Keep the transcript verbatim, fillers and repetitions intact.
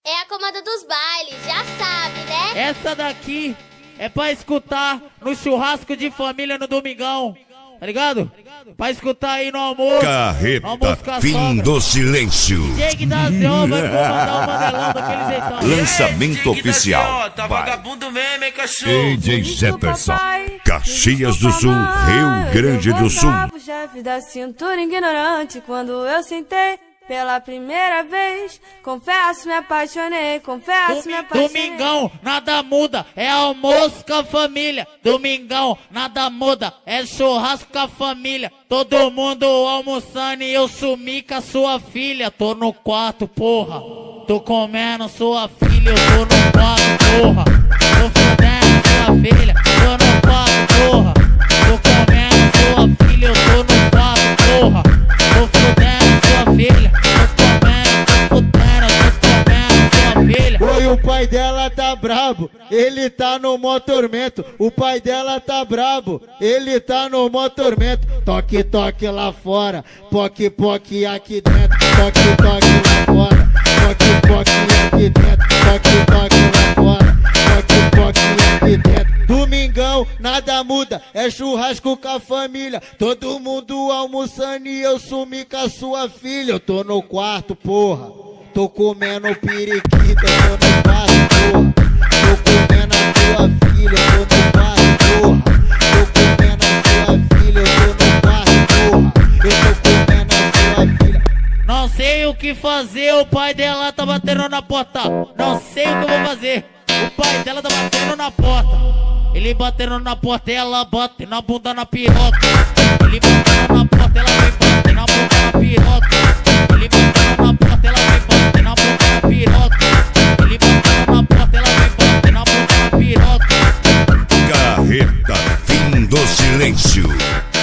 É a comanda dos bailes, já sabe, né? Essa daqui é pra escutar no churrasco de família no domingão, tá ligado? Pra escutar aí no almoço. Carreta, no almoço com a fim sogra. do silêncio. D J da Z O vai comandar o Mandelão daquele jeitão. Lançamento oficial. Tá vagabundo mesmo, hein, cachorro? D J Jefferson, Caxias do Sul, Rio Grande do Sul. O chefe da cintura ignorante quando eu sentei pela primeira vez. Confesso, me apaixonei, confesso, me apaixonei. Domingão, nada muda, é almoço com a família. Domingão, nada muda, é churrasco com a família. Todo mundo almoçando e eu sumi com a sua filha. Tô no quarto, porra, tô comendo sua filha. Eu tô no quarto, porra, tô fudendo sua filha. Tô no quarto, porra, tô comendo sua filha. Eu tô no quarto, porra, tô fudendo sua filha. Oi, o pai dela tá brabo, ele tá no mó tormento. O pai dela tá brabo, ele tá no mó tormento. Toque, toque lá fora, poque, poque aqui dentro. Toque, toque lá fora, poque, poque aqui dentro. Toque, toque lá fora, poque, poque aqui dentro. Domingão, nada muda, é churrasco com a família. Todo mundo almoçando e eu sumi com a sua filha. Eu tô no quarto, porra, tô comendo periquita, tô no quarto, porra. Tô comendo a tua filha, tô no quarto, porra. Tô comendo a tua filha, eu tô no quarto, porra. Eu tô comendo a tua filha. Não sei o que fazer, o pai dela tá batendo na porta. Não sei o que eu vou fazer, o pai dela tá batendo na porta. Ele batendo na porta, ela bate na bunda na piroca. Ele batendo na porta, ela vem bater na bunda na piroca. Ele batendo na porta, ela vem bater na bunda na piroca. Ele batendo na porta, ela vem bater na bunda na piroca. Carreta, fim do silêncio.